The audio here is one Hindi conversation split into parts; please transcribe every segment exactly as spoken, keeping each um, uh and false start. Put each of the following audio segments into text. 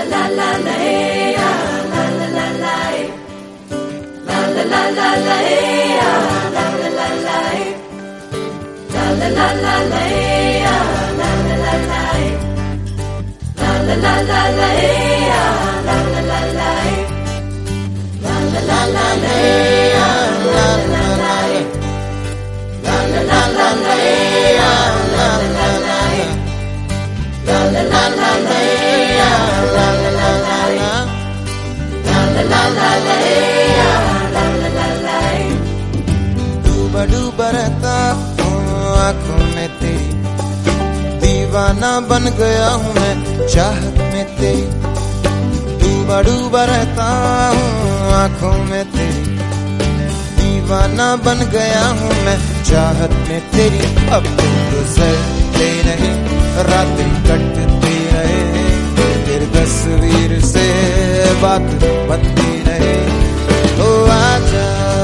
डूबा डूबा रहता हूँ आँखों में तेरी, दीवाना बन गया हूँ मैं चाहत में तेरी। डूबा डूबा रहता हूँ आँखों में तेरी, दीवाना बन गया हूँ मैं चाहत में तेरी। अब तुम गुजरते रहे रातें कटती रहे, तेरी तस्वीर से बात बनती रहे। ओ आजा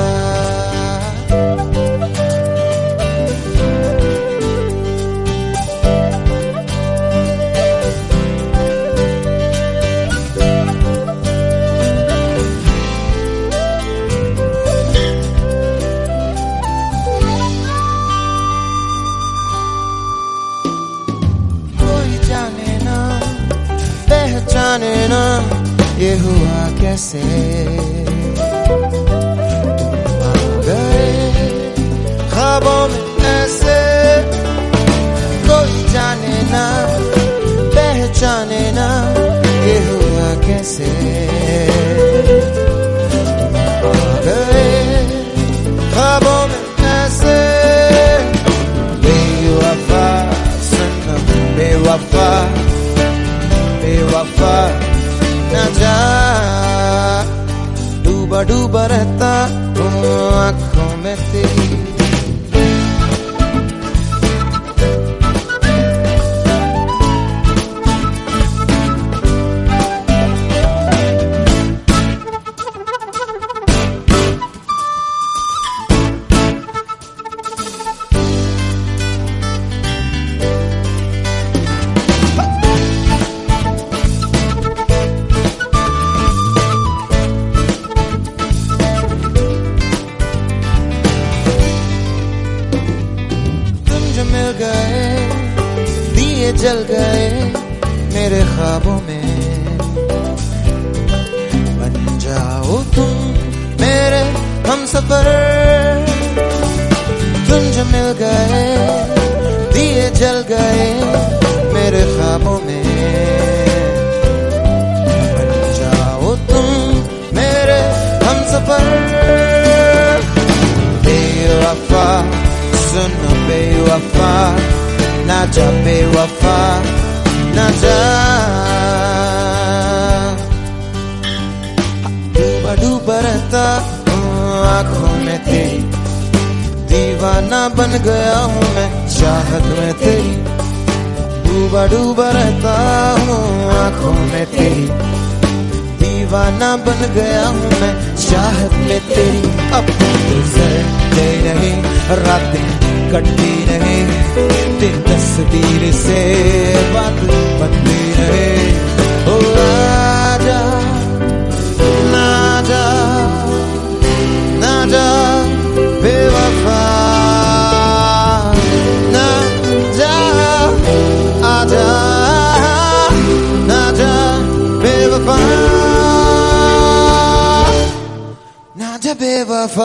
जाने ना ये हुआ कैसे, तुम आ गए ख्वाबों में ऐसे। कोई जाने ना पहचाने ना ये हुआ कैसे, तुम आ गए ख्वाबों में ऐसे। बेवफा सनम बेवफा बेवफा न जा, डूबा डूबा रहता हूँ आँखों में तेरी। मिल गए दिए जल गए मेरे ख्वाबों में, बन जाओ तुम मेरे हमसफर। तुम जो मिल गए दिए जल गए मेरे ख्वाबों में, बन जाओ तुम मेरे हमसफर। बेवफा सुन बेवफा ना जा बेवफा ना जा, डूबा डूबा रहता हूँ आँखों में तेरी, दीवाना बन गया हूँ मैं चाहत में तेरी। डूबा डूबा रहता हूँ आँखों में तेरी, दीवाना बन गया हूँ मैं चाहत में तेरी। अब गुजरते रहे रातें कटती रहे, तेरी तस्वीर से बात बनती रहे। ओ आजा ना जा ना जा बेवफा ना जा, आजा ना जा बेवफा ना जा बेवफा।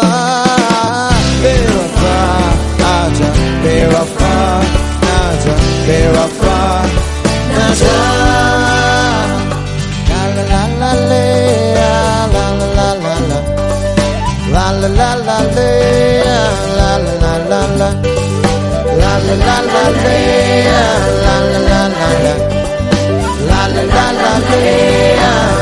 बेवफा आजा बेवफा ना जा बेवफा ना जा, ला ला ला ले ला ला ला ला ला ला ला ला ला ले ला ला ला ला ला ला ला ला ले ला ला ला ला ला ला ला ला ले।